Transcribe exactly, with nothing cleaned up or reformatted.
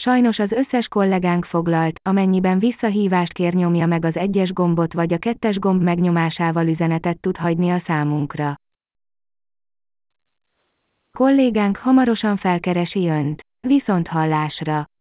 Sajnos az összes kollégánk foglalt, amennyiben visszahívást kér, nyomja meg az egyes gombot vagy a kettes gomb megnyomásával üzenetet tud hagyni a számunkra. Kollégánk hamarosan felkeresi Önt. Viszonthallásra!